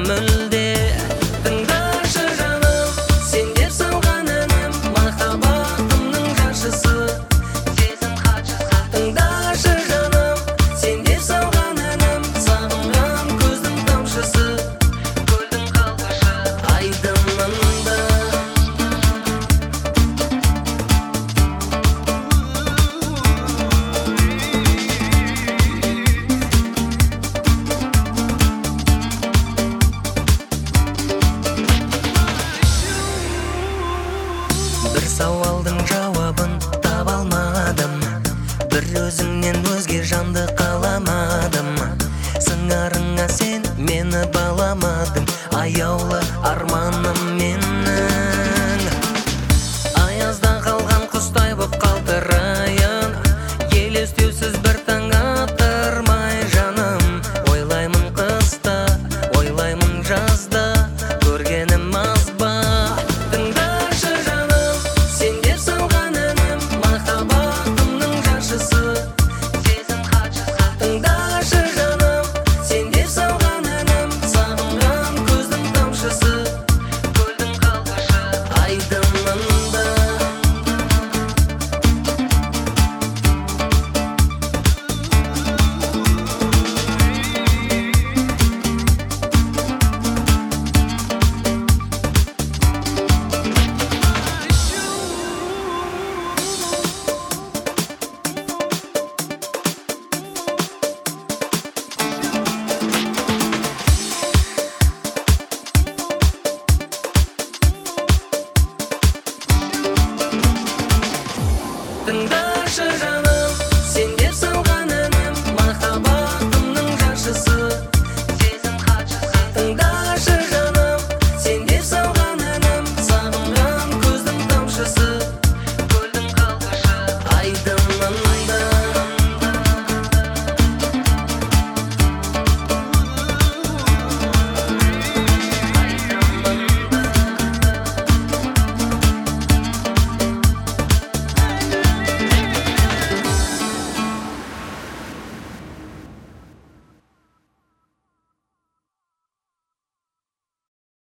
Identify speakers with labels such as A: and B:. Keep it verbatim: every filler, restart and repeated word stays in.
A: мүлде. Тыңдашы жаным, сен деп салған әнім, махаббатымның жаршысы, сезім хатшысы. Тыңдашы жаным, сен деп салған әнім, сағынған көздің тамшысы, көлдің қалқышы айдынында. Бір сауалдың жауабын таба алмадым, бір өзіңнен өзге жанды қаламадым. Сыңарыңа сен мені баламадың, аяулы арманым мен.